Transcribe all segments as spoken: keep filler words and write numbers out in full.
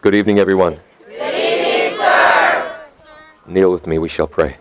Good evening, everyone. Good evening, sir. Kneel with me, we shall pray.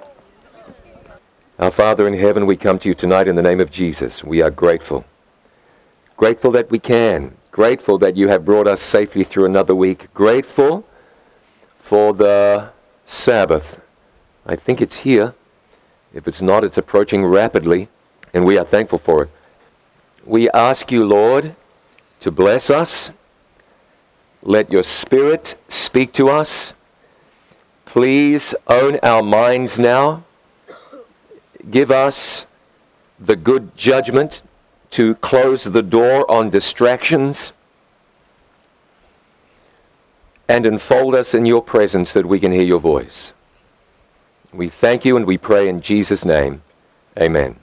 Our Father in heaven, we come to you tonight in the name of Jesus. We are grateful. Grateful that we can. Grateful that you have brought us safely through another week. Grateful for the Sabbath. I think it's here. If it's not, it's approaching rapidly, and we are thankful for it. We ask you, Lord, to bless us. Let your Spirit speak to us. Please own our minds now. Give us the good judgment to close the door on distractions and enfold us in your presence that we can hear your voice. We thank you and we pray in Jesus' name. Amen.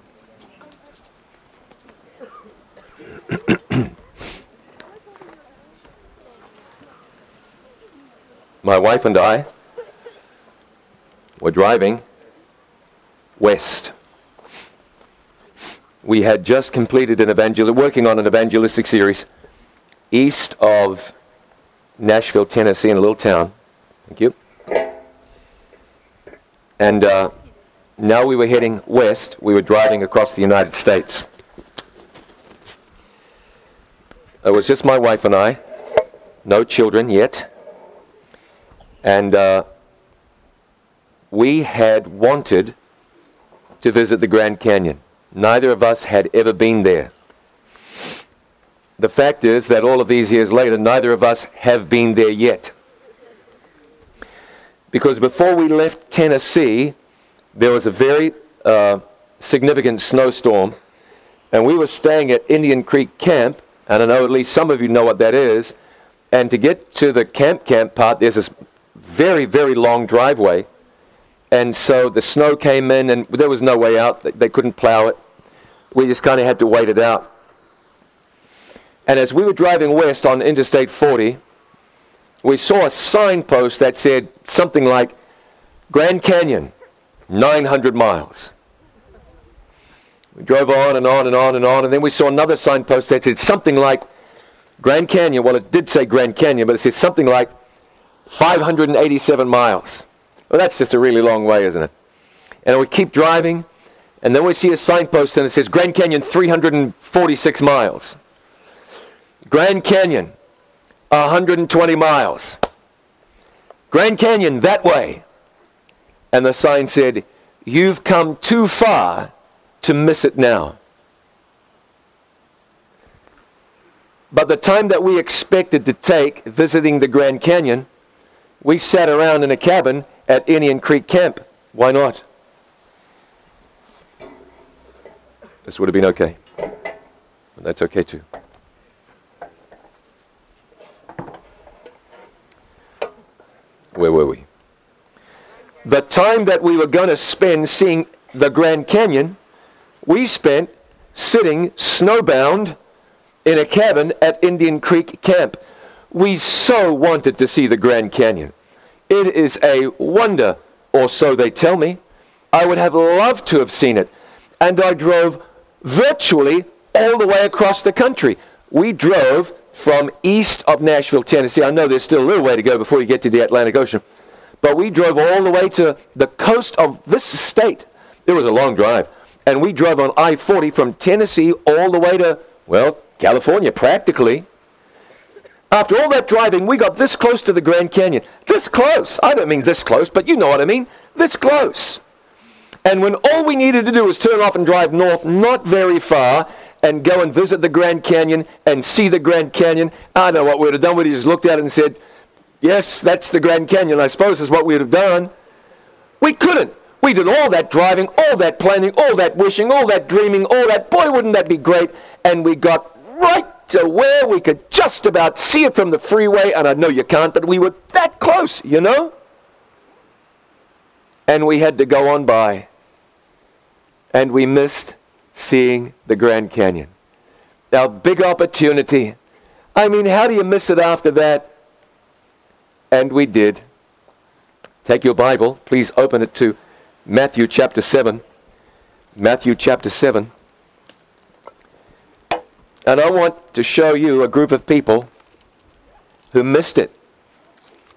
My wife and I were driving west. We had just completed an evangel- working on an evangelistic series east of Nashville, Tennessee, in a little town. Thank you. And uh, now we were heading west. We were driving across the United States. It was just my wife and I, no children yet. And uh, we had wanted to visit the Grand Canyon. Neither of us had ever been there. The fact is that all of these years later, neither of us have been there yet. Because before we left Tennessee, there was a very uh, significant snowstorm, and we were staying at Indian Creek Camp, and I know at least some of you know what that is, and to get to the camp camp part, there's this very, very long driveway, and so the snow came in, and there was no way out. They couldn't plow it. We just kind of had to wait it out. And as we were driving west on Interstate forty, we saw a signpost that said something like, Grand Canyon, nine hundred miles. We drove on and on and on and on, and then we saw another signpost that said something like, Grand Canyon, well, it did say Grand Canyon, but it said something like five hundred eighty-seven miles. Well, that's just a really long way, isn't it? And we keep driving, and then we see a signpost, and it says Grand Canyon, three hundred forty-six miles. Grand Canyon, one hundred twenty miles. Grand Canyon, that way. And the sign said, you've come too far to miss it now. But the time that we expected to take visiting the Grand Canyon, we sat around in a cabin at Indian Creek Camp. Why not? This would have been okay. But that's okay too. Where were we? The time that we were going to spend seeing the Grand Canyon, we spent sitting snowbound in a cabin at Indian Creek Camp. We so wanted to see the Grand Canyon. It is a wonder, or so they tell me. I would have loved to have seen it. And I drove virtually all the way across the country. We drove from east of Nashville, Tennessee. I know there's still a little way to go before you get to the Atlantic Ocean. But we drove all the way to the coast of this state. It was a long drive. And we drove on I forty from Tennessee all the way to, well, California, practically. After all that driving, we got this close to the Grand Canyon. This close. I don't mean this close, but you know what I mean. This close. And when all we needed to do was turn off and drive north, not very far, and go and visit the Grand Canyon and see the Grand Canyon, I know what we would have done. We'd have just looked at it and said, yes, that's the Grand Canyon, I suppose is what we would have done. We couldn't. We did all that driving, all that planning, all that wishing, all that dreaming, all that, boy, wouldn't that be great. And we got right to where we could just about see it from the freeway, and I know you can't, but we were that close, you know? And we had to go on by. And we missed seeing the Grand Canyon. Now, big opportunity. I mean, how do you miss it after that? And we did. Take your Bible. Please open it to Matthew chapter seven. Matthew chapter seven. And I want to show you a group of people who missed it.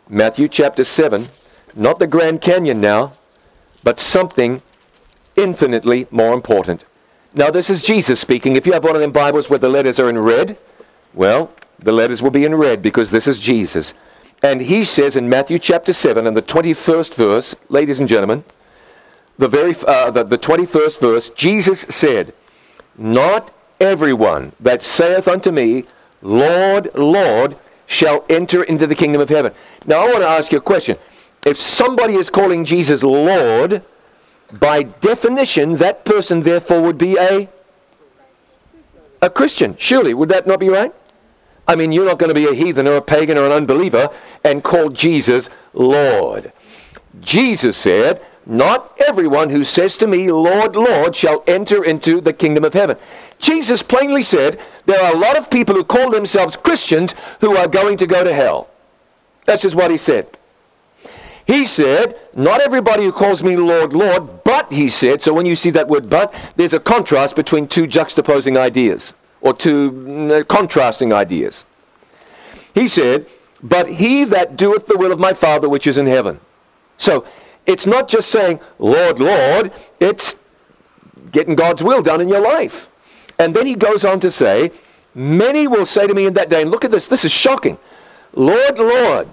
Matthew chapter seven, not the Grand Canyon now, but something infinitely more important. Now this is Jesus speaking. If you have one of them Bibles where the letters are in red, well, the letters will be in red because this is Jesus. And he says in Matthew chapter seven and the twenty-first verse, ladies and gentlemen, the very uh, the, the twenty-first verse, Jesus said, "Not everyone that saith unto me, Lord, Lord, shall enter into the kingdom of heaven." Now I want to ask you a question. If somebody is calling Jesus Lord, by definition, that person therefore would be a, a Christian. Surely, would that not be right? I mean, you're not going to be a heathen or a pagan or an unbeliever and call Jesus Lord. Jesus said, "Not everyone who says to me, Lord, Lord, shall enter into the kingdom of heaven." Jesus plainly said there are a lot of people who call themselves Christians who are going to go to hell. That's just what he said. He said, "Not everybody who calls me Lord, Lord," but he said, so when you see that word but, there's a contrast between two juxtaposing ideas, or two uh, contrasting ideas. He said, "But he that doeth the will of my Father which is in heaven." So, it's not just saying, Lord, Lord, it's getting God's will done in your life. And then he goes on to say, "Many will say to me in that day," and look at this, this is shocking, "Lord, Lord."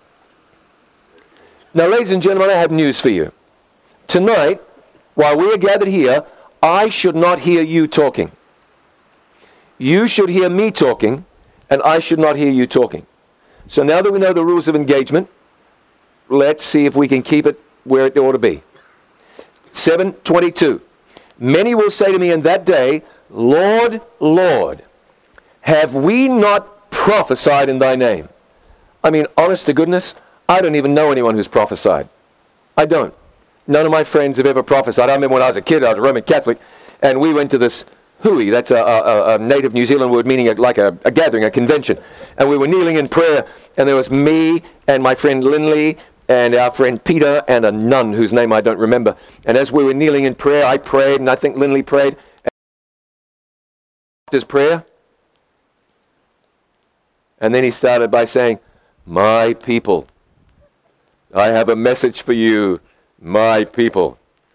Now, ladies and gentlemen, I have news for you. Tonight, while we are gathered here, I should not hear you talking. You should hear me talking, and I should not hear you talking. So now that we know the rules of engagement, let's see if we can keep it where it ought to be. seven twenty-two. "Many will say to me in that day, Lord, Lord, have we not prophesied in thy name?" I mean, honest to goodness, I don't even know anyone who's prophesied. I don't. None of my friends have ever prophesied. I remember when I was a kid, I was a Roman Catholic, and we went to this hui, that's a, a, a native New Zealand word meaning a, like a, a gathering, a convention. And we were kneeling in prayer, and there was me and my friend Lindley and our friend Peter and a nun whose name I don't remember. And as we were kneeling in prayer, I prayed, and I think Lindley prayed. His prayer. And then he started by saying, "My people, I have a message for you, my people."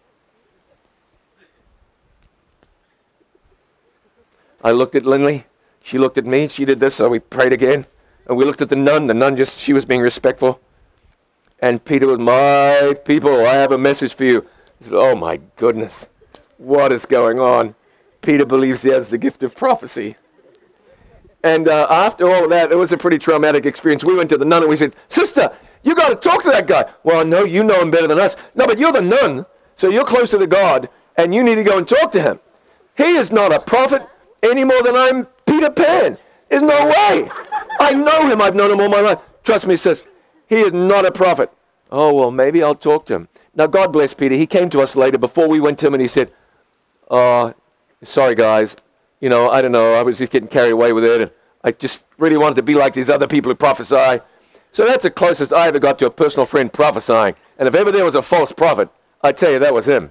I looked at Lindley. She looked at me. She did this, so we prayed again. And we looked at the nun. The nun just, she was being respectful. And Peter was, "My people, I have a message for you." I said, "Oh my goodness, what is going on?" Peter believes he has the gift of prophecy. And uh, after all of that, it was a pretty traumatic experience. We went to the nun and we said, "Sister, you got to talk to that guy." "Well, no, you know him better than us." "No, but you're the nun, so you're closer to God, and you need to go and talk to him. He is not a prophet any more than I'm Peter Pan. There's no way. I know him. I've known him all my life." Trust me, sis, he is not a prophet. "Oh, well, maybe I'll talk to him." Now, God bless Peter. He came to us later before we went to him, and he said, "Oh, sorry, guys. You know, I don't know. I was just getting carried away with it, and I just really wanted to be like these other people who prophesy." So that's the closest I ever got to a personal friend prophesying. And if ever there was a false prophet, I tell you, that was him.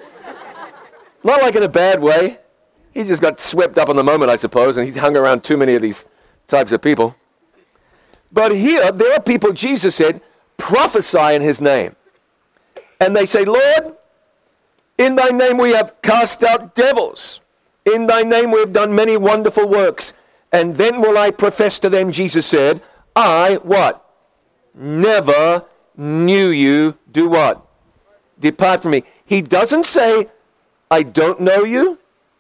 Not like in a bad way. He just got swept up in the moment, I suppose, and he hung around too many of these types of people. But here, there are people, Jesus said, prophesy in his name. And they say, "Lord, in thy name we have cast out devils. In thy name we have done many wonderful works. And then will I profess to them," Jesus said, "I," what? "Never knew you." Do what? "Depart from me." He doesn't say, "I don't know you."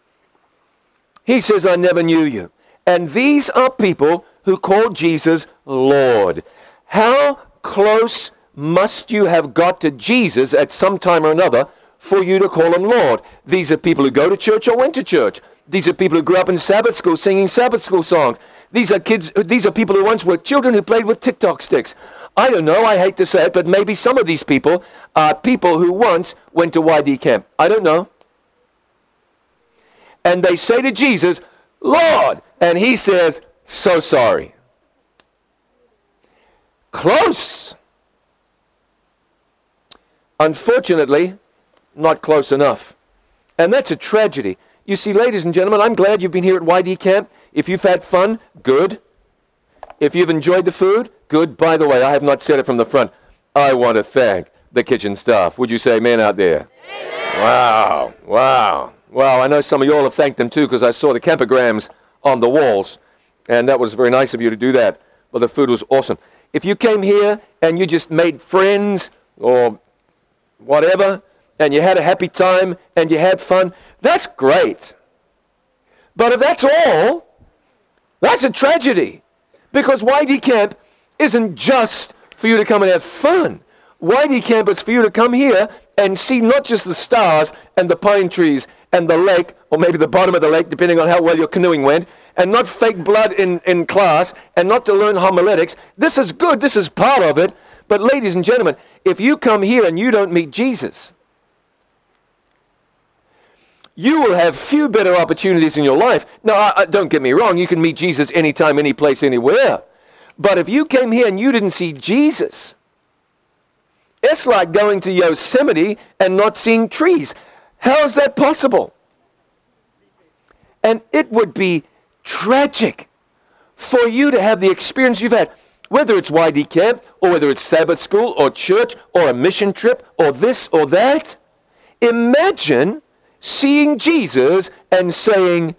He says, "I never knew you." And these are people who call Jesus Lord. How close must you have got to Jesus at some time or another for you to call him Lord? These are people who go to church or went to church. These are people who grew up in Sabbath school singing Sabbath school songs. These are kids. These are people who once were children who played with TikTok sticks. I don't know. I hate to say it, but maybe some of these people are people who once went to Y D camp. I don't know. And they say to Jesus, "Lord," and he says, "So sorry." Close. Unfortunately, not close enough. And that's a tragedy. You see, ladies and gentlemen, I'm glad you've been here at Y D camp. If you've had fun, good. If you've enjoyed the food, good. By the way, I have not said it from the front. I want to thank the kitchen staff. Would you say amen out there? Amen. Wow, wow. Wow, I know some of you all have thanked them too, because I saw the campograms on the walls, and that was very nice of you to do that. But the food was awesome. If you came here and you just made friends or whatever, and you had a happy time and you had fun, that's great. But if that's all, that's a tragedy. Because Y D Camp isn't just for you to come and have fun. Y D Camp is for you to come here and see not just the stars and the pine trees and the lake, or maybe the bottom of the lake, depending on how well your canoeing went, and not fake blood in, in class, and not to learn homiletics. This is good. This is part of it. But ladies and gentlemen, if you come here and you don't meet Jesus, you will have few better opportunities in your life. Now, I, I, don't get me wrong. You can meet Jesus anytime, any place, anywhere. But if you came here and you didn't see Jesus, it's like going to Yosemite and not seeing trees. How is that possible? And it would be tragic for you to have the experience you've had, whether it's Y D Camp, or whether it's Sabbath school, or church, or a mission trip, or this or that. Imagine seeing Jesus and saying,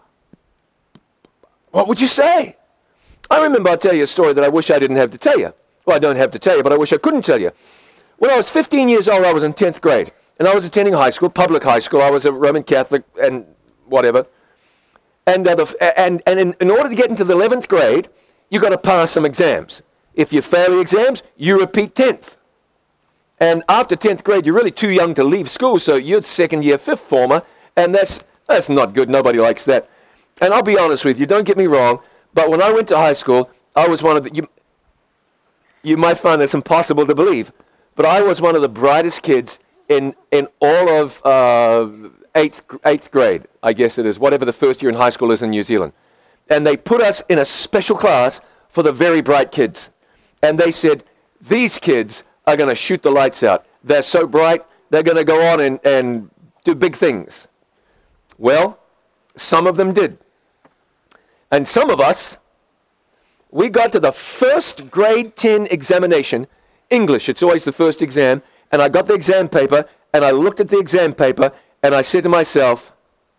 what would you say? I remember, I'll tell you a story that I wish I didn't have to tell you. Well, I don't have to tell you, but I wish I couldn't tell you. When I was fifteen years old, I was in tenth grade. And I was attending high school, public high school. I was a Roman Catholic and whatever. And, uh, the, and, and in, in order to get into the eleventh grade, you got to pass some exams. If you fail the exams, you repeat tenth. And after tenth grade, you're really too young to leave school, so you're second year, fifth former, and that's, that's not good. Nobody likes that. And I'll be honest with you, don't get me wrong, but when I went to high school, I was one of the, you, you might find this impossible to believe, but I was one of the brightest kids in, in all of uh, eighth, eighth grade, I guess it is, whatever the first year in high school is in New Zealand. And they put us in a special class for the very bright kids. And they said, these kids are going to shoot the lights out. They're so bright, they're going to go on and, and do big things. Well, some of them did. And some of us, we got to the first grade ten examination, English, it's always the first exam, and I got the exam paper, and I looked at the exam paper, and I said to myself,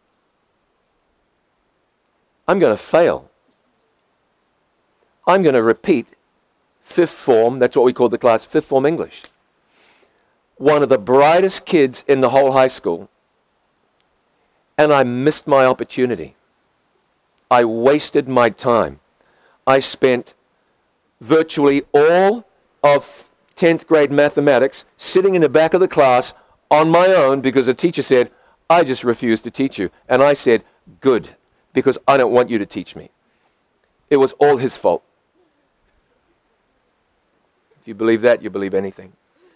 I'm going to fail. I'm going to repeat fifth form, that's what we call the class, fifth form English. One of the brightest kids in the whole high school, and I missed my opportunity. I wasted my time. I spent virtually all of tenth grade mathematics sitting in the back of the class on my own because the teacher said, I just refuse to teach you. And I said, good, because I don't want you to teach me. It was all his fault. If you believe that, you believe anything.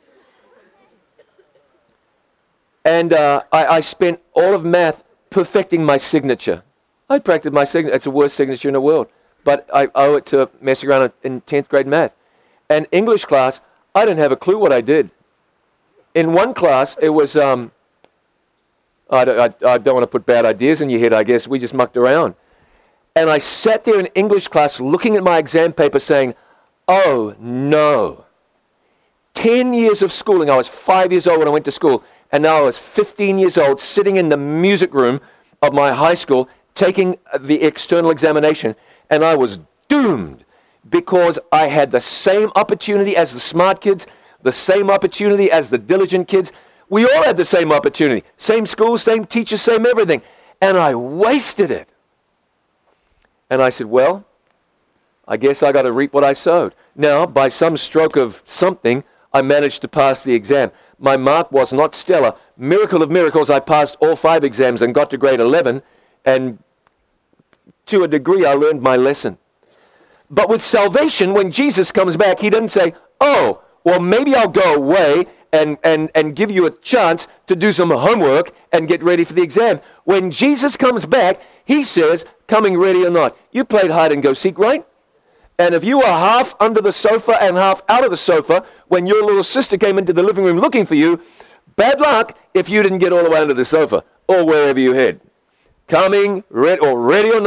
And uh, I, I spent all of math perfecting my signature. I practiced my signature. It's the worst signature in the world. But I owe it to messing around in tenth grade math. And English class, I didn't have a clue what I did. In one class, it was, um, I, don't, I, I don't want to put bad ideas in your head, I guess. We just mucked around. And I sat there in English class looking at my exam paper saying, oh, no. Ten years of schooling. I was five years old when I went to school. And now I was fifteen years old sitting in the music room of my high school taking the external examination. And I was doomed because I had the same opportunity as the smart kids, the same opportunity as the diligent kids. We all had the same opportunity. Same school, same teachers, same everything. And I wasted it. And I said, well, I guess I got to reap what I sowed. Now, by some stroke of something, I managed to pass the exam. My mark was not stellar. Miracle of miracles, I passed all five exams and got to grade eleven. And to a degree, I learned my lesson. But with salvation, when Jesus comes back, he doesn't say, oh, well, maybe I'll go away and, and, and give you a chance to do some homework and get ready for the exam. When Jesus comes back, he says, coming ready or not. You played hide and go seek, right? And if you were half under the sofa and half out of the sofa when your little sister came into the living room looking for you, bad luck if you didn't get all the way under the sofa or wherever you hid. Coming ready or ready or not,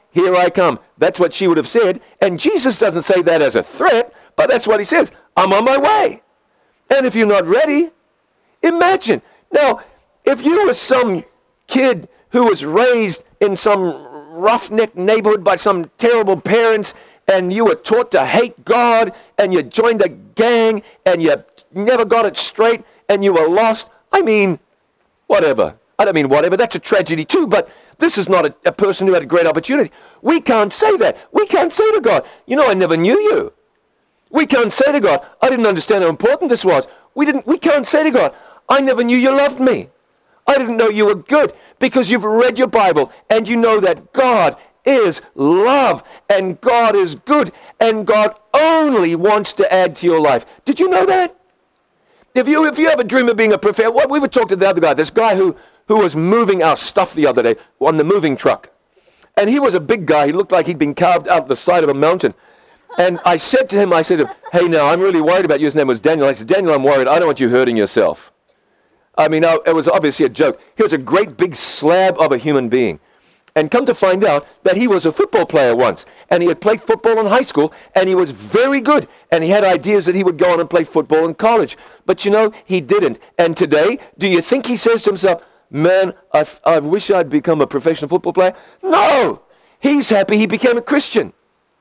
here I come. That's what she would have said. And Jesus doesn't say that as a threat, but that's what he says. I'm on my way. And if you're not ready, imagine. Now, if you were some kid who was raised in some roughneck neighborhood by some terrible parents, and you were taught to hate God, and you joined a gang, and you never got it straight, and you were lost, I mean, whatever. I don't mean whatever. That's a tragedy too, but this is not a, a person who had a great opportunity. We can't say that. We can't say to God, you know, I never knew you. We can't say to God, I didn't understand how important this was. We didn't. We can't say to God, I never knew you loved me. I didn't know you were good, because you've read your Bible and you know that God is love and God is good and God only wants to add to your life. Did you know that? If you if you have a dream of being a professor, what we were talking to the other guy, this guy who, who was moving our stuff the other day on the moving truck. And he was a big guy. He looked like he'd been carved out the side of a mountain. And I said to him, I said, hey, now, I'm really worried about you. His name was Daniel. I said, Daniel, I'm worried. I don't want you hurting yourself. I mean, it was obviously a joke. He was a great big slab of a human being. And come to find out that he was a football player once. And he had played football in high school, and he was very good. And he had ideas that he would go on and play football in college. But, you know, he didn't. And today, do you think he says to himself, man, I, I wish I'd become a professional football player? No! He's happy he became a Christian.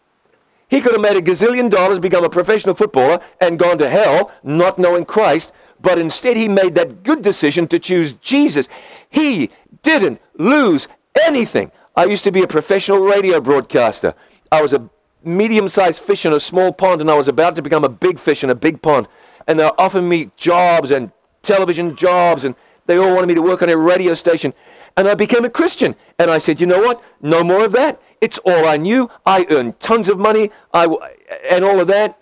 He could have made a gazillion dollars, become a professional footballer, and gone to hell, not knowing Christ. But instead, he made that good decision to choose Jesus. He didn't lose anything. I used to be a professional radio broadcaster. I was a medium-sized fish in a small pond, and I was about to become a big fish in a big pond. And they were offering me jobs and television jobs, and they all wanted me to work on a radio station. And I became a Christian. And I said, you know what? No more of that. It's all I knew. I earned tons of money I, and all of that.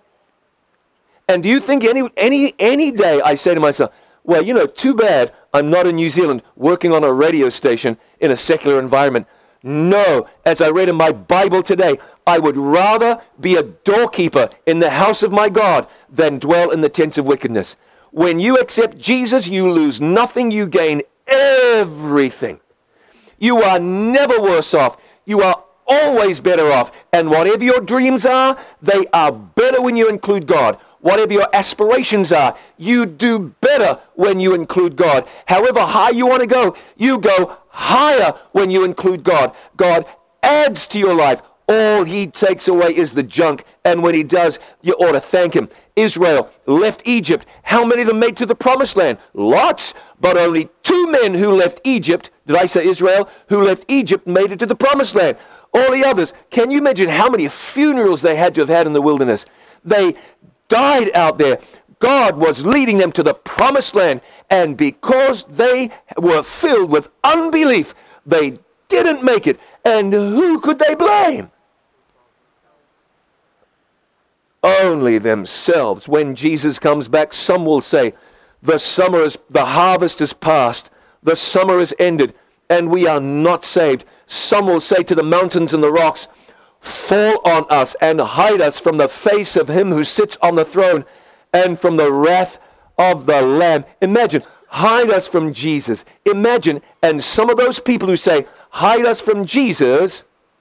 And do you think any, any, any day I say to myself, well, you know, too bad I'm not in New Zealand working on a radio station in a secular environment. No, as I read in my Bible today, I would rather be a doorkeeper in the house of my God than dwell in the tents of wickedness. When you accept Jesus, you lose nothing, you gain everything. You are never worse off. You are always better off. And whatever your dreams are, they are better when you include God. Whatever your aspirations are, you do better when you include God. However high you want to go, you go higher when you include God. God adds to your life. All he takes away is the junk. And when he does, you ought to thank him. Israel left Egypt. How many of them made to the promised land? Lots. But only two men who left Egypt, did I say Israel, who left Egypt made it to the promised land. All the others, can you imagine how many funerals they had to have had in the wilderness? They died out there. God was leading them to the promised land. And because they were filled with unbelief, they didn't make it. And who could they blame? Only themselves. When Jesus comes back, some will say, the summer is, the harvest is past, the summer is ended, and we are not saved. Some will say to the mountains and the rocks, fall on us and hide us from the face of him who sits on the throne and from the wrath of the Lamb. Imagine, hide us from Jesus. Imagine, and some of those people who say, hide us from Jesus,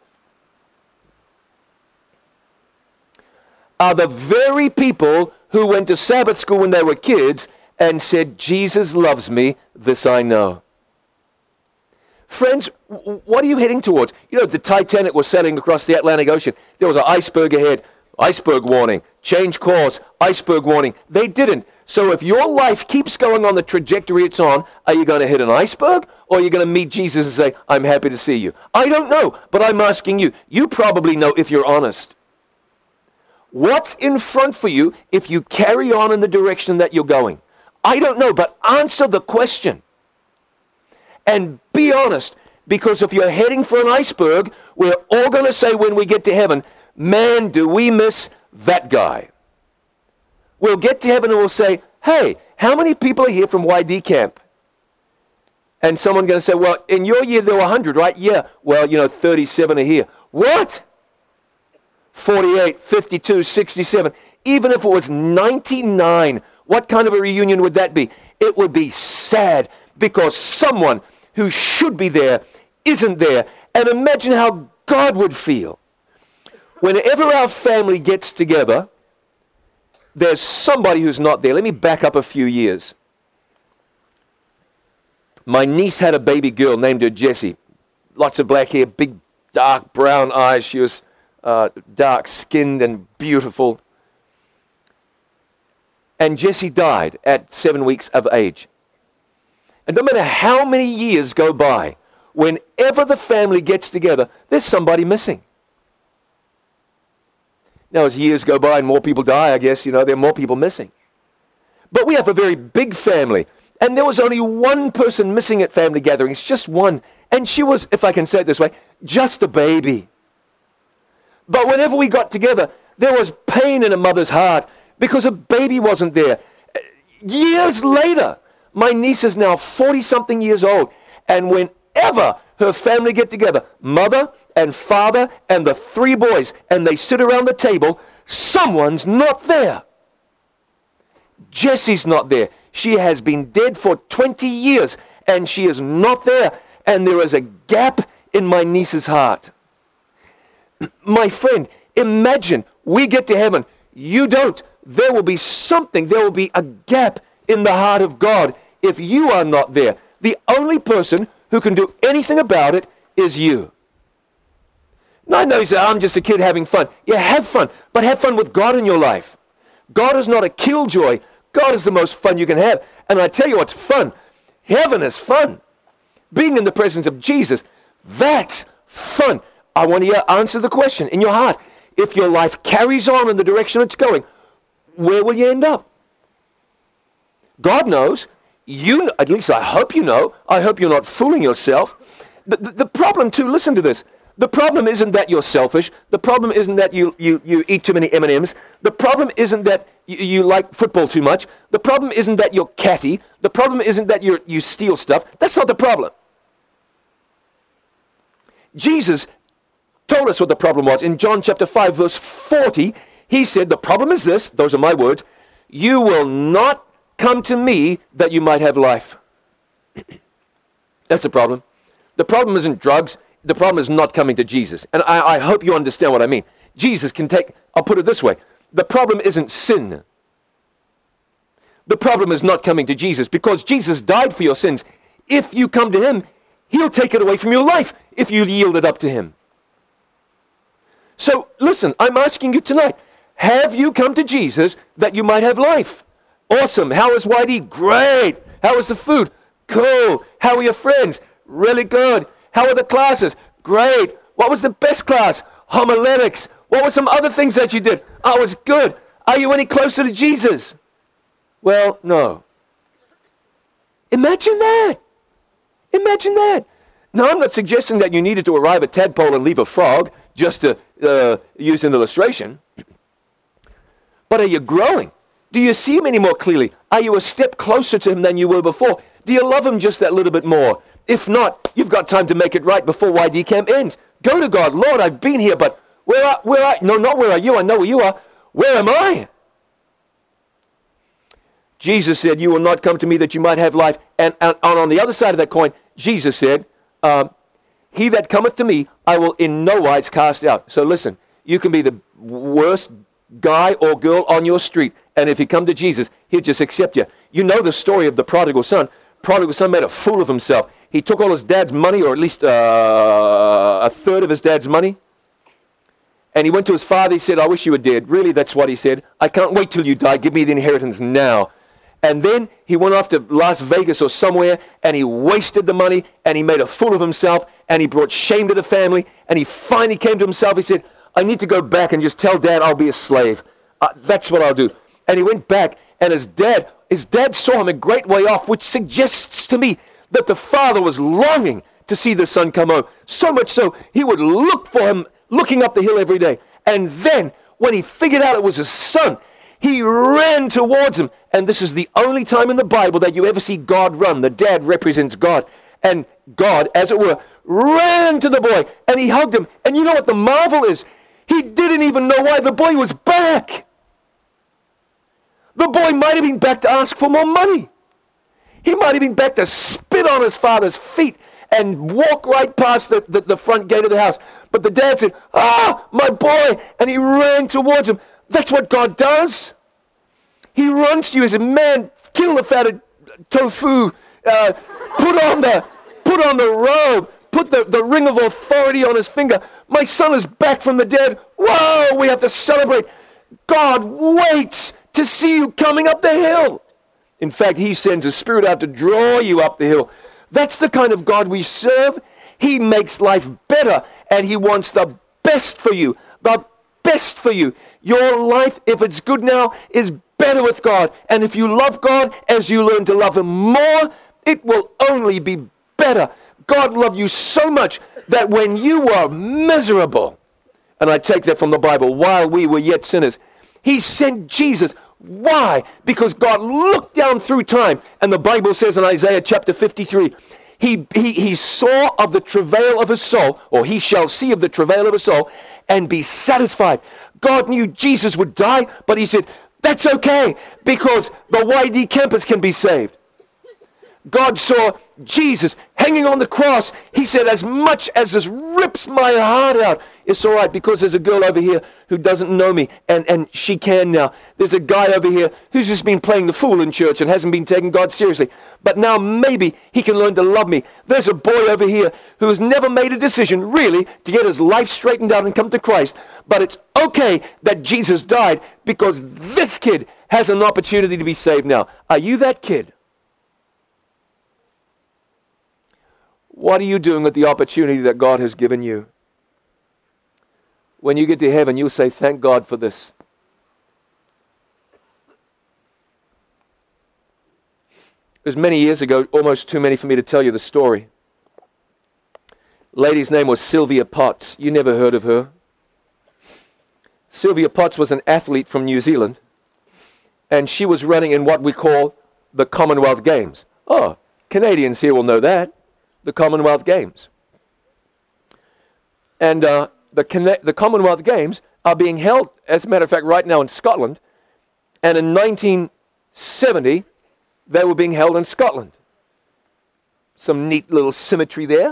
are the very people who went to Sabbath school when they were kids and said, Jesus loves me, this I know. Friends, what are you heading towards? You know, the Titanic was sailing across the Atlantic Ocean. There was an iceberg ahead. Iceberg warning. Change course. Iceberg warning. They didn't. So if your life keeps going on the trajectory it's on, are you going to hit an iceberg? Or are you going to meet Jesus and say, I'm happy to see you? I don't know, but I'm asking you. You probably know if you're honest. What's in front for you if you carry on in the direction that you're going? I don't know, but answer the question. And be honest, because if you're heading for an iceberg, we're all going to say when we get to heaven, man, do we miss that guy. We'll get to heaven and we'll say, hey, how many people are here from Y D Camp? And someone's going to say, well, in your year there were one hundred, right? Yeah, well, you know, thirty-seven are here. What? forty-eight, fifty-two, sixty-seven. Even if it was ninety-nine, what kind of a reunion would that be? It would be sad because someone who should be there isn't there. And imagine how God would feel. Whenever our family gets together, there's somebody who's not there. Let me back up a few years. My niece had a baby girl, named her Jessie. Lots of black hair, big, dark brown eyes. She was uh, dark-skinned and beautiful. And Jessie died at seven weeks of age. And no matter how many years go by, whenever the family gets together, there's somebody missing. Now, as years go by and more people die, I guess, you know, there are more people missing. But we have a very big family. And there was only one person missing at family gatherings, just one. And she was, if I can say it this way, just a baby. But whenever we got together, there was pain in a mother's heart because a baby wasn't there. Years later, my niece is now forty-something years old. And whenever her family get together, mother and father and the three boys, and they sit around the table, someone's not there. Jessie's not there. She has been dead for twenty years, and she is not there. And there is a gap in my niece's heart. My friend, imagine we get to heaven. You don't. There will be something. There will be a gap in the heart of God if you are not there. The only person who can do anything about it is you. Now, I know you say, I'm just a kid having fun. Yeah, have fun, but have fun with God in your life. God is not a killjoy. God is the most fun you can have. And I tell you what's fun. Heaven is fun. Being in the presence of Jesus, that's fun. I want you to answer the question in your heart. If your life carries on in the direction it's going, where will you end up? God knows. You, at least I hope you know. I hope you're not fooling yourself. The, the, the problem too, listen to this. The problem isn't that you're selfish. The problem isn't that you, you, you eat too many M and M's. The problem isn't that you, you like football too much. The problem isn't that you're catty. The problem isn't that you're, you steal stuff. That's not the problem. Jesus told us what the problem was. In John chapter five, verse forty, he said, the problem is this, those are my words, you will not come to me that you might have life. That's the problem. The problem isn't drugs. The problem is not coming to Jesus. And I, I hope you understand what I mean. Jesus can take, I'll put it this way. The problem isn't sin. The problem is not coming to Jesus because Jesus died for your sins. If you come to him, he'll take it away from your life if you yield it up to him. So listen, I'm asking you tonight, have you come to Jesus that you might have life? Awesome. How is Whitey? Great. How is the food? Cool. How are your friends? Really good. How are the classes? Great. What was the best class? Homiletics. What were some other things that you did? Oh, it was good. Are you any closer to Jesus? Well, no. Imagine that. Imagine that. Now, I'm not suggesting that you needed to arrive at Tadpole and leave a frog just to uh, use an illustration. But are you growing? Do you see him any more clearly? Are you a step closer to him than you were before? Do you love him just that little bit more? If not, you've got time to make it right before Y D camp ends. Go to God. Lord, I've been here, but where are, where are, no, not where are you? I know where you are. Where am I? Jesus said, you will not come to me that you might have life. And, and, and on the other side of that coin, Jesus said, um, he that cometh to me, I will in no wise cast out. So listen, you can be the worst guy or girl on your street, and if you come to Jesus, he'll just accept you. You know the story of the prodigal son. Prodigal son made a fool of himself. He took all his dad's money, or at least uh, a third of his dad's money, and he went to his father. He said, I wish you were dead. Really, that's what he said. I can't wait till you die. Give me the inheritance now. And then he went off to Las Vegas or somewhere, and he wasted the money, and he made a fool of himself, and he brought shame to the family, and he finally came to himself. He said, I need to go back and just tell Dad I'll be a slave. Uh, that's what I'll do. And he went back, and his dad, his dad saw him a great way off, which suggests to me that the father was longing to see the son come home. So much so, he would look for him, looking up the hill every day. And then, when he figured out it was his son, he ran towards him. And this is the only time in the Bible that you ever see God run. The dad represents God. And God, as it were, ran to the boy, and he hugged him. And you know what the marvel is? He didn't even know why the boy was back. The boy might have been back to ask for more money. He might have been back to spit on his father's feet and walk right past the, the, the front gate of the house. But the dad said, ah, my boy, and he ran towards him. That's what God does. He runs to you and says, man, kill the fatted tofu, uh, put on the put on the robe, put the, the ring of authority on his finger. My son is back from the dead. Whoa, we have to celebrate. God waits to see you coming up the hill. In fact, he sends his Spirit out to draw you up the hill. That's the kind of God we serve. He makes life better, and he wants the best for you, the best for you. Your life, if it's good now, is better with God. And if you love God as you learn to love him more, it will only be better. God loved you so much that when you were miserable, and I take that from the Bible, while we were yet sinners, he sent Jesus. Why? Because God looked down through time, and the Bible says in Isaiah chapter fifty-three, he, he, he saw of the travail of his soul, or he shall see of the travail of his soul, and be satisfied. God knew Jesus would die, but he said, that's okay, because the Y D campus can be saved. God saw Jesus hanging on the cross. He said, as much as this rips my heart out, it's all right, because there's a girl over here who doesn't know me, and, and she can now. There's a guy over here who's just been playing the fool in church and hasn't been taking God seriously. But now maybe he can learn to love me. There's a boy over here who has never made a decision, really, to get his life straightened out and come to Christ. But it's okay that Jesus died, because this kid has an opportunity to be saved now. Are you that kid? What are you doing with the opportunity that God has given you? When you get to heaven, you'll say, thank God for this. It was many years ago, almost too many for me to tell you the story. Lady's name was Sylvia Potts. You never heard of her. Sylvia Potts was an athlete from New Zealand, and she was running in what we call the Commonwealth Games. Oh, Canadians here will know that. The Commonwealth Games. And uh, the, the Commonwealth Games are being held, as a matter of fact, right now in Scotland. And in nineteen seventy, they were being held in Scotland. Some neat little symmetry there.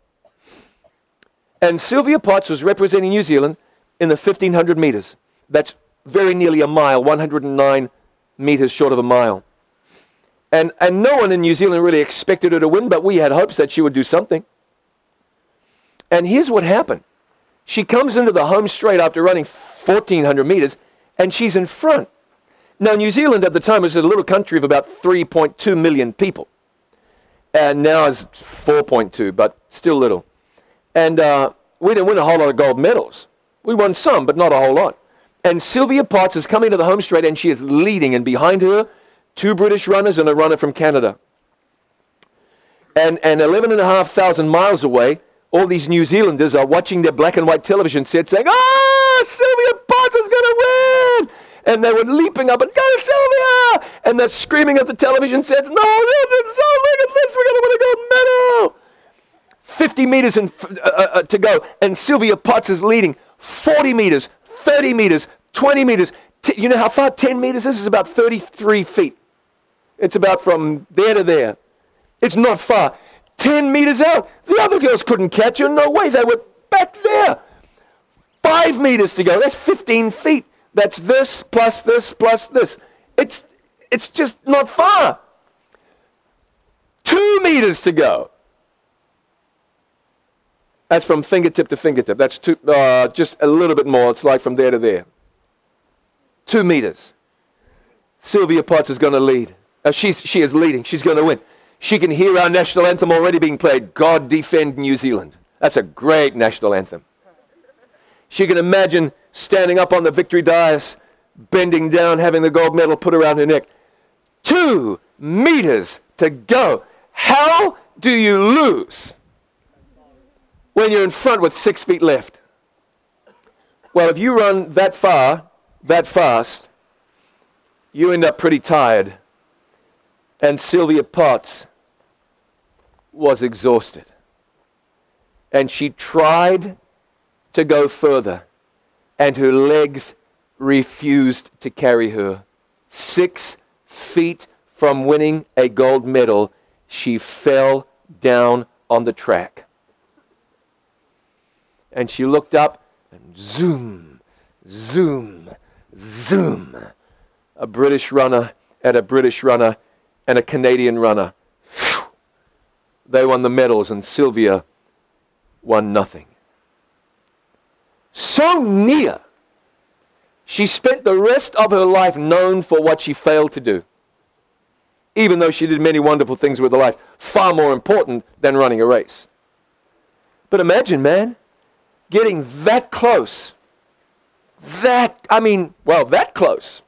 And Sylvia Potts was representing New Zealand in the fifteen hundred meters. That's very nearly a mile, one hundred nine meters short of a mile. And, and no one in New Zealand really expected her to win, but we had hopes that she would do something. And here's what happened. She comes into the home straight after running fourteen hundred meters, and she's in front. Now, New Zealand at the time was a little country of about three point two million people. And now it's four point two, but still little. And uh, we didn't win a whole lot of gold medals. We won some, but not a whole lot. And Sylvia Potts is coming to the home straight, and she is leading, and behind her, two British runners and a runner from Canada. And, and eleven and a half thousand miles away, all these New Zealanders are watching their black and white television set saying, ah, Sylvia Potts is going to win! And they were leaping up and, go Sylvia! And they're screaming at the television sets, no, no, no, Sylvia, at least we're going to win a gold medal! fifty meters in, uh, uh, to go, and Sylvia Potts is leading. forty meters, thirty meters, twenty meters. T- you know how far ten meters is? This is about thirty-three feet. It's about from there to there. It's not far. ten meters out. The other girls couldn't catch her. No way. They were back there. Five meters to go. That's fifteen feet. That's this plus this plus this. It's, it's just not far. Two meters to go. That's from fingertip to fingertip. That's two, uh, just a little bit more. It's like from there to there. Two meters. Sylvia Potts is going to lead. Uh, she's, she is leading. She's going to win. She can hear our national anthem already being played. God Defend New Zealand. That's a great national anthem. She can imagine standing up on the victory dais, bending down, having the gold medal put around her neck. Two meters to go. How do you lose when you're in front with six feet left? Well, if you run that far, that fast, you end up pretty tired. And Sylvia Potts was exhausted. And she tried to go further, and her legs refused to carry her. Six feet from winning a gold medal, she fell down on the track. And she looked up and zoom, zoom, zoom. A British runner and a British runner and a Canadian runner. Phew. They won the medals and Sylvia won nothing. So near. She spent the rest of her life known for what she failed to do. Even though she did many wonderful things with her life, far more important than running a race. But imagine, man, getting that close. That, I mean, well, that close.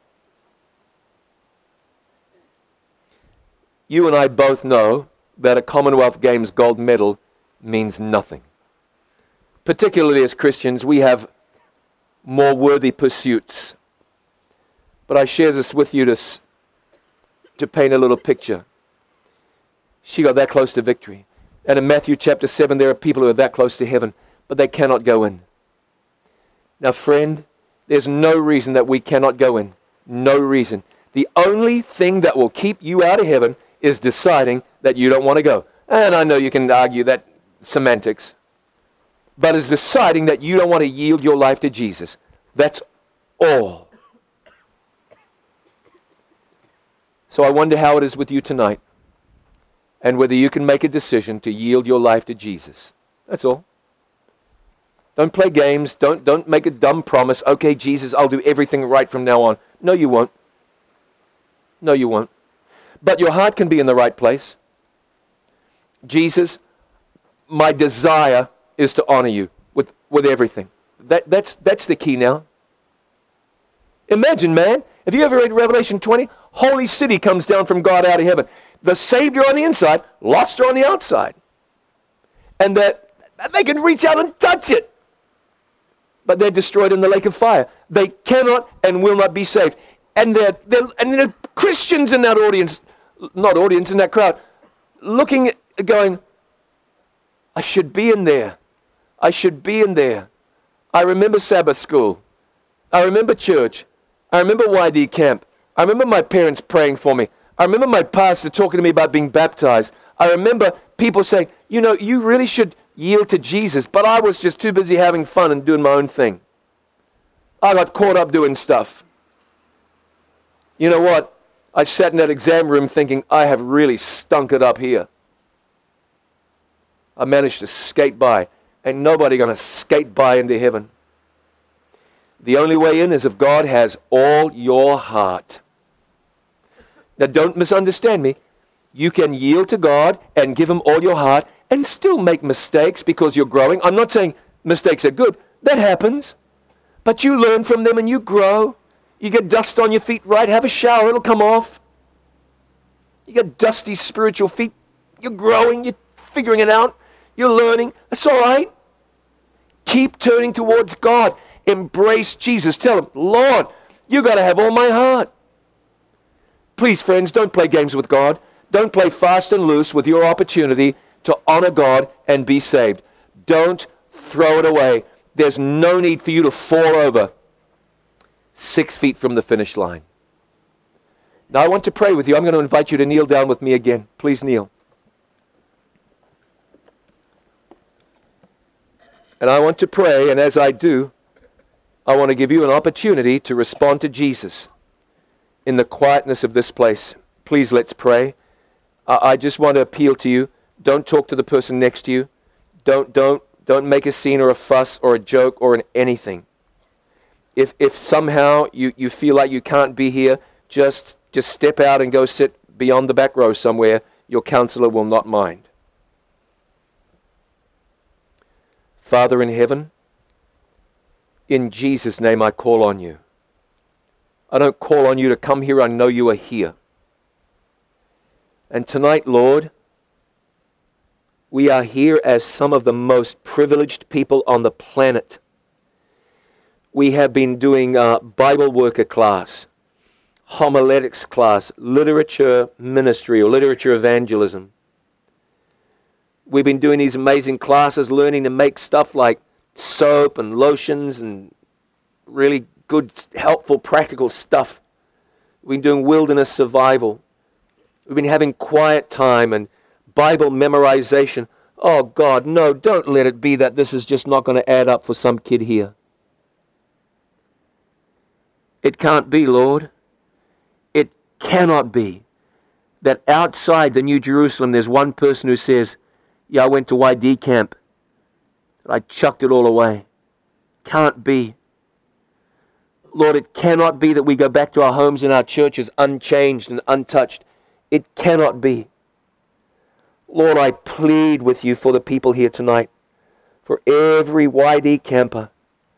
You and I both know that a Commonwealth Games gold medal means nothing. Particularly as Christians, we have more worthy pursuits. But I share this with you to, to paint a little picture. She got that close to victory. And in Matthew chapter seven, there are people who are that close to heaven, but they cannot go in. Now, friend, there's no reason that we cannot go in. No reason. The only thing that will keep you out of heaven is deciding that you don't want to go. And I know you can argue that semantics. But it's deciding that you don't want to yield your life to Jesus. That's all. So I wonder how it is with you tonight. And whether you can make a decision to yield your life to Jesus. That's all. Don't play games. Don't, don't make a dumb promise. Okay, Jesus, I'll do everything right from now on. No, you won't. No, you won't. But your heart can be in the right place. Jesus, my desire is to honor you with, with everything. That, that's, that's the key now. Imagine, man, have you ever read Revelation twenty? Holy city comes down from God out of heaven. The saved are on the inside, lost are on the outside. And that they can reach out and touch it. But they're destroyed in the lake of fire. They cannot and will not be saved. And they're, they're, and there are Christians in that audience, not audience, in that crowd, looking, going, I should be in there. I should be in there. I remember Sabbath school. I remember church. I remember Y D camp. I remember my parents praying for me. I remember my pastor talking to me about being baptized. I remember people saying, you know, you really should yield to Jesus, but I was just too busy having fun and doing my own thing. I got caught up doing stuff. You know what? I sat in that exam room thinking, I have really stunk it up here. I managed to skate by. Ain't nobody going to skate by into heaven. The only way in is if God has all your heart. Now don't misunderstand me. You can yield to God and give Him all your heart and still make mistakes because you're growing. I'm not saying mistakes are good. That happens. But you learn from them and you grow. You get dust on your feet, right? Have a shower. It'll come off. You get dusty spiritual feet. You're growing. You're figuring it out. You're learning. That's all right. Keep turning towards God. Embrace Jesus. Tell Him, Lord, you got to have all my heart. Please, friends, don't play games with God. Don't play fast and loose with your opportunity to honor God and be saved. Don't throw it away. There's no need for you to fall over six feet from the finish line. Now, I want to pray with you. I'm going to invite you to kneel down with me again. Please kneel. And I want to pray, and as I do, I want to give you an opportunity to respond to Jesus in the quietness of this place. Please, let's pray. I, I just want to appeal to you. Don't talk to the person next to you. Don't, don't, don't make a scene or a fuss or a joke or an anything. If, if somehow you, you feel like you can't be here, just, just step out and go sit beyond the back row somewhere. Your counselor will not mind. Father in heaven, in Jesus' name I call on you. I don't call on you to come here. I know you are here. And tonight, Lord, we are here as some of the most privileged people on the planet. We have been doing a Bible worker class, homiletics class, literature ministry or literature evangelism. We've been doing these amazing classes, learning to make stuff like soap and lotions and really good, helpful, practical stuff. We've been doing wilderness survival. We've been having quiet time and Bible memorization. Oh God, no, don't let it be that this is just not going to add up for some kid here. It can't be, Lord. It cannot be that outside the New Jerusalem there's one person who says, yeah, I went to Y D camp. I chucked it all away. Can't be. Lord, it cannot be that we go back to our homes and our churches unchanged and untouched. It cannot be. Lord, I plead with you for the people here tonight, for every Y D camper.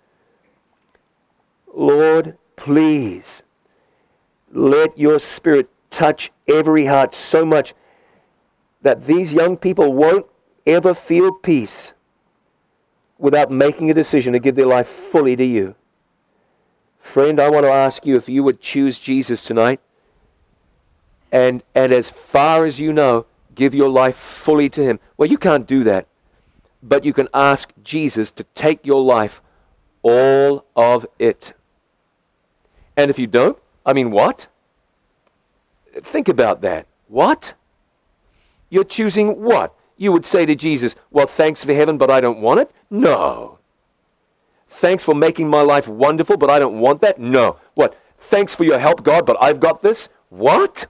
Lord, please, let your Spirit touch every heart so much that these young people won't ever feel peace without making a decision to give their life fully to you. Friend, I want to ask you if you would choose Jesus tonight, and, and as far as you know, give your life fully to him. Well, you can't do that, but you can ask Jesus to take your life, all of it. And if you don't, I mean, what? Think about that. What? You're choosing what? You would say to Jesus, well, thanks for heaven, but I don't want it? No. Thanks for making my life wonderful, but I don't want that? No. What? Thanks for your help, God, but I've got this? What?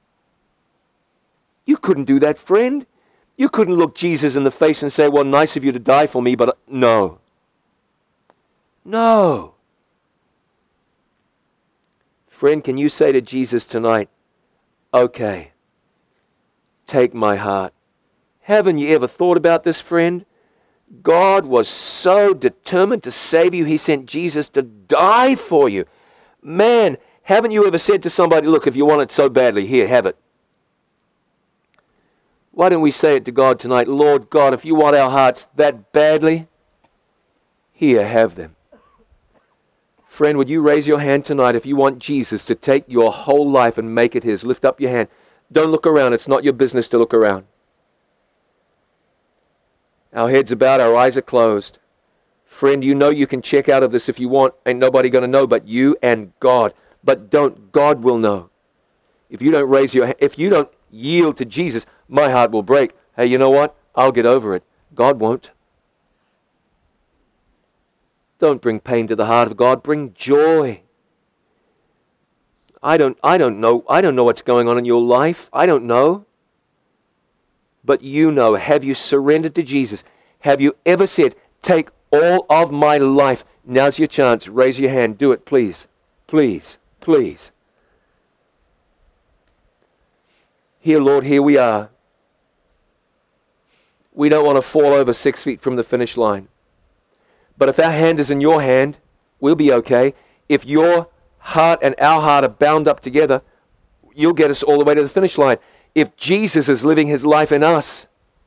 You couldn't do that, friend. You couldn't look Jesus in the face and say, well, nice of you to die for me, but uh, no. No. Friend, can you say to Jesus tonight, okay, take my heart. Haven't you ever thought about this, friend? God was so determined to save you, he sent Jesus to die for you. Man, haven't you ever said to somebody, look, if you want it so badly, here, have it. Why don't we say it to God tonight? Lord God, if you want our hearts that badly, here, have them. Friend, would you raise your hand tonight if you want Jesus to take your whole life and make it his? Lift up your hand. Don't look around. It's not your business to look around. Our heads are bowed, our eyes are closed. Friend, you know you can check out of this if you want. Ain't nobody going to know but you and God. But don't, God will know. If you don't raise your hand, if you don't yield to Jesus, my heart will break. Hey, you know what? I'll get over it. God won't. Don't bring pain to the heart of God. Bring joy. I don't, I don't know. I don't know what's going on in your life. I don't know. But you know. Have you surrendered to Jesus? Have you ever said, take all of my life? Now's your chance. Raise your hand. Do it, please. Please. Please. Here, Lord, here we are. We don't want to fall over six feet from the finish line. But if our hand is in your hand, we'll be okay. If your heart and our heart are bound up together, you'll get us all the way to the finish line. If Jesus is living his life in us,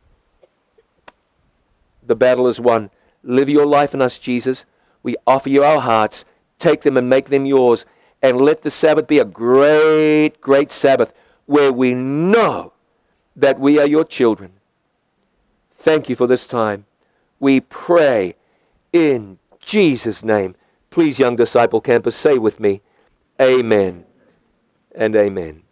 the battle is won. Live your life in us, Jesus. We offer you our hearts. Take them and make them yours. And let the Sabbath be a great, great Sabbath where we know that we are your children. Thank you for this time. We pray in Jesus' name. Please, young disciple campus, say with me, amen and amen.